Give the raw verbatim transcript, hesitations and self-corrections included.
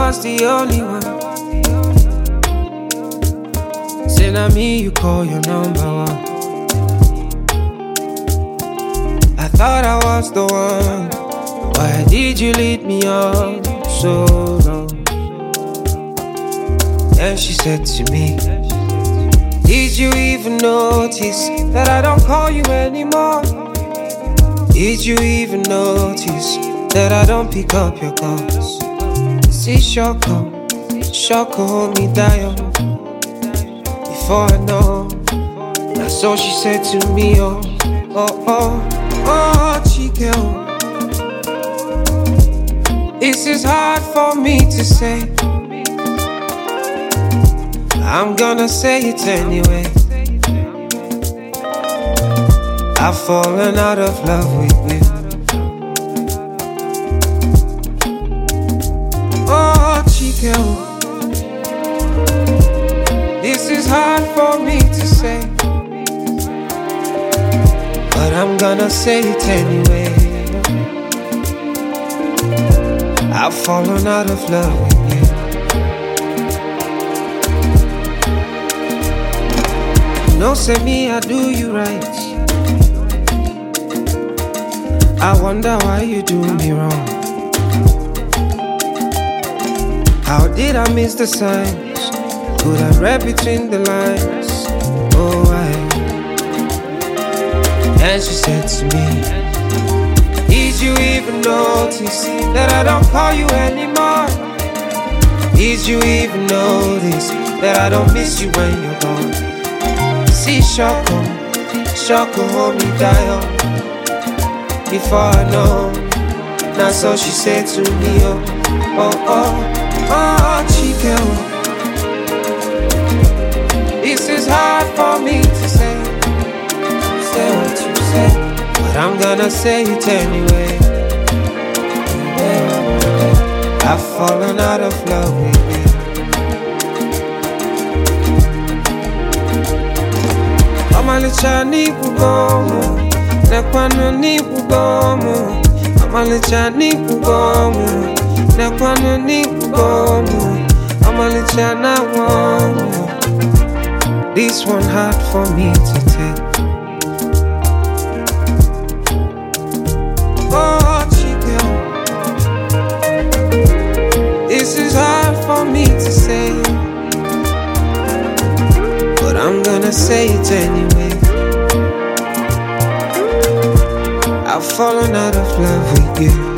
was the only one. Say na me you call your number one. I thought I was the one. Why did you lead me on so long? And she said to me, did you even notice that I don't call you anymore? Did you even notice that I don't pick up your calls? See Shoko, Shoko hold me down. Before I know, that's all she said to me. Oh, oh, oh, oh, Chike, oh. This is hard for me to say. I'm gonna say it anyway. I've fallen out of love with you. Oh, Chike, this is hard for me to say, but I'm gonna say it anyway. I've fallen out of love with you. No, say me, I do you right. I wonder why you do me wrong. How did I miss the signs? Could I read between the lines? Oh, I. And she said to me, did you even notice that I don't call you anymore? Did you even notice that I don't miss you when you're gone? See Shoko, Shoko hold me down. Before I know, that's all she said to me. Oh, oh, oh, oh, Chike. This is hard for me to say. Say what you say, but I'm gonna say it anyway. I've fallen out of love with you. Amalicha ni kugomo, nekwano ni kugomo. Amalicha ni kugomo, nekwano ni kugomo. Amalicha na womo. This one hard for me to take. Oh, Chike, this is hard for me to say, but I'm gonna say it anyway. I've fallen out of love with you.